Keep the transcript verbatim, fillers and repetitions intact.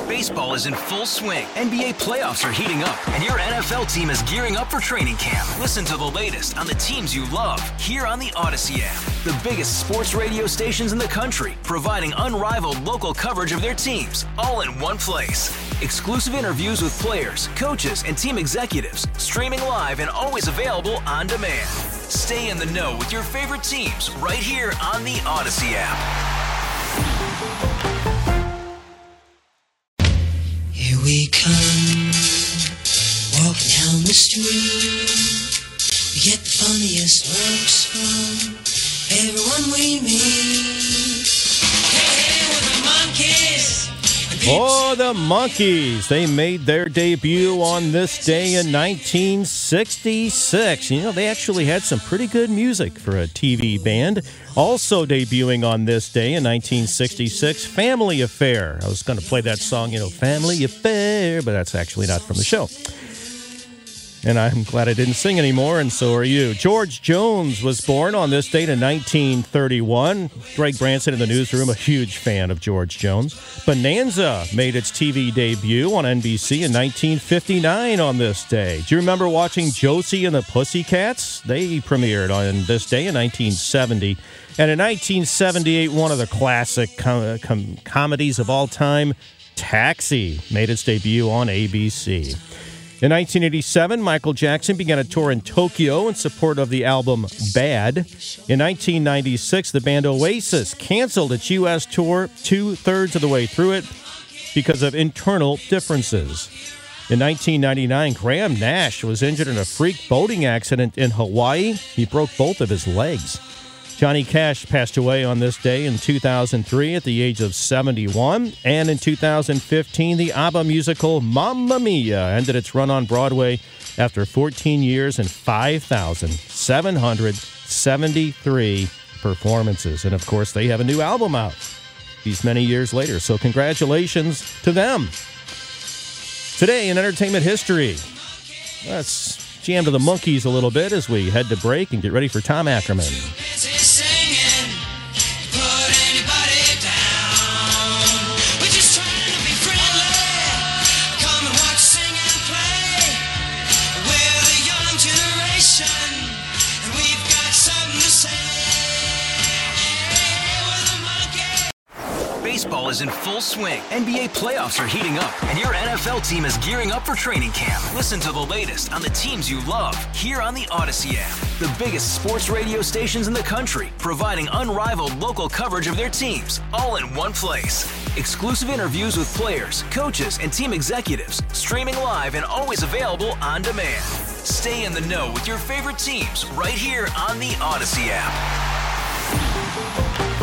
Baseball is in full swing. N B A playoffs are heating up, and your N F L team is gearing up for training camp. Listen to the latest on the teams you love here on the Odyssey app. The biggest sports radio stations in the country, providing unrivaled local coverage of their teams, all in one place. Exclusive interviews with players, coaches, and team executives, streaming live and always available on demand. Stay in the know with your favorite teams right here on the Odyssey app. Here we come, walking down the street. We get the funniest looks from everyone we meet. Hey, hey, we're the Monkees. Oh, the Monkees. They made their debut on this day in nineteen sixty-six. You know, they actually had some pretty good music for a T V band. Also debuting on this day in nineteen sixty-six, Family Affair. I was going to play that song, you know, Family Affair, but that's actually not from the show. And I'm glad I didn't sing anymore, and so are you. George Jones was born on this date in nineteen thirty-one. Greg Branson in the newsroom, a huge fan of George Jones. Bonanza made its T V debut on N B C in nineteen fifty-nine on this day. Do you remember watching Josie and the Pussycats? They premiered on this day in nineteen seventy. And in nineteen seventy-eight, one of the classic com- com- comedies of all time, Taxi, made its debut on A B C. In nineteen eighty-seven, Michael Jackson began a tour in Tokyo in support of the album Bad. In nineteen ninety-six, the band Oasis canceled its U S tour two-thirds of the way through it because of internal differences. In nineteen ninety-nine, Graham Nash was injured in a freak boating accident in Hawaii. He broke both of his legs. Johnny Cash passed away on this day in two thousand three at the age of seventy-one. And in two thousand fifteen, the ABBA musical Mamma Mia ended its run on Broadway after fourteen years and five thousand seven hundred seventy-three performances. And, of course, they have a new album out these many years later. So congratulations to them. Today in entertainment history, let's jam to the Monkees a little bit as we head to break and get ready for Tom Ackerman. Baseball is in full swing. N B A playoffs are heating up, and your N F L team is gearing up for training camp. Listen to the latest on the teams you love here on the Odyssey app. The biggest sports radio stations in the country, providing unrivaled local coverage of their teams, all in one place. Exclusive interviews with players, coaches, and team executives, streaming live and always available on demand. Stay in the know with your favorite teams right here on the Odyssey app.